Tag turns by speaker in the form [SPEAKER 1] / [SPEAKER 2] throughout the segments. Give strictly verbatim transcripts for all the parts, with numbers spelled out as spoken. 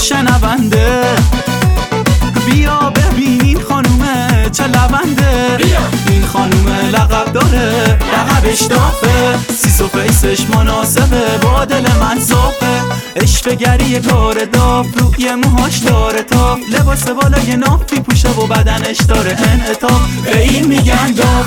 [SPEAKER 1] شنونده، بیا ببین این خانومه چه لونده. این خانومه لقب داره، لقبش دافه، سیس و فیسش مناسبه، با دل من صافه. اشفگری کار داف، روی موهاش داره تاف، لباس بالای نافی پوشه و بدنش داره انعطاف، به این میگن داف.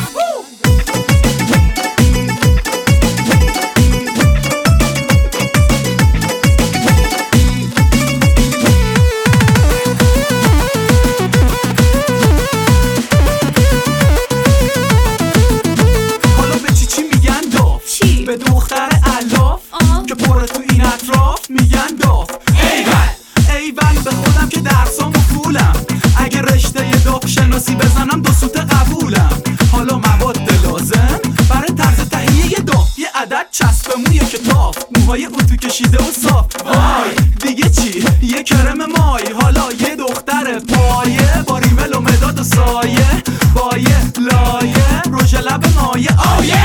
[SPEAKER 1] به دختر علاف که پره تو این اطراف میگن داف. ایول ایول به خودم که درسامو فولم، اگه رشته داف شناسی بزنم دو سوت قبولم. حالا مواد لازم برای طرز تهیه داف، یه عدد چسب موی کتاف، موهای اتو کشیده و صاف. وای دیگه چی؟ یه کرم مای، حالا یه دختر پایه با ریمل و مداد و سایه، با یه لایه رژ لب مایه. آیه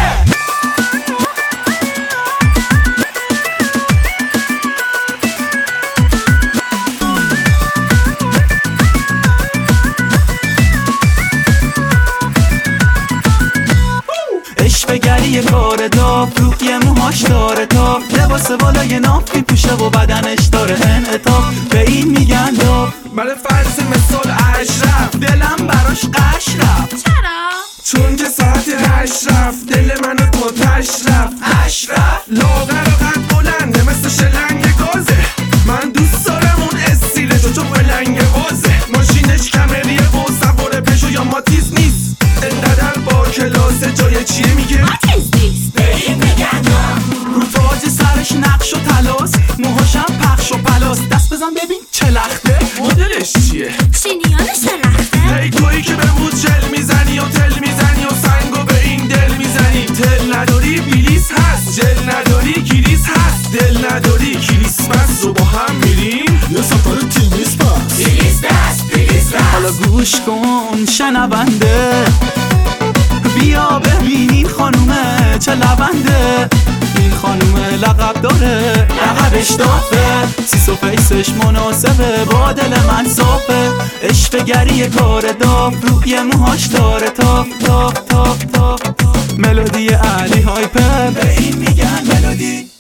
[SPEAKER 1] اشفگری کار داف، روی موهاش داره تاف، لباس بالای ناف میپوشه و بدنش داره انعطاف، به این میگن داف.
[SPEAKER 2] من فرض مثال اشرف، دلم براش قش رفت.
[SPEAKER 3] چرا؟
[SPEAKER 2] چون که ساعت هشت رفت، دل منو تو تش رفت.
[SPEAKER 1] اشرف
[SPEAKER 2] لاغر و قد بلنده مثل شلنگ گازه، من دوست دارم اون استیله تو تو بلنگ بازه. ماشینش کمریه و سوار پشو یا ماتیز نیست، انقدر با کلاسه جای چیه میگه
[SPEAKER 3] ماتیز نیست،
[SPEAKER 1] به این میگن داف. رو تاج سرش نقش و تلاس، موهاشم پخش و پلاس، دست بزن ببین چه لخته.
[SPEAKER 2] مدلش چیه؟
[SPEAKER 3] شینیانش درخته.
[SPEAKER 2] ای تویی که به بود جل میزنی و تل میزنی و سنگو به این دل میزنی. تل نداری بیلیس هست، جل نداری کلیس هست، دل نداری کلیس بس رو با هم میریم
[SPEAKER 4] یه سفر تیمیس بس.
[SPEAKER 1] بیلیس دست بیلیس دست. حالا گوش کن شنونده، بیا ببین این خانومه چه لونده. این خانومه لقب داره، لقبش دافه، سیس و فیسش مناسبه، با دل من صافه. اشفگری کار داف، روی موهاش داره تاف تاف تاف تاف. ملودی علی هایپر، به این میگن ملودی.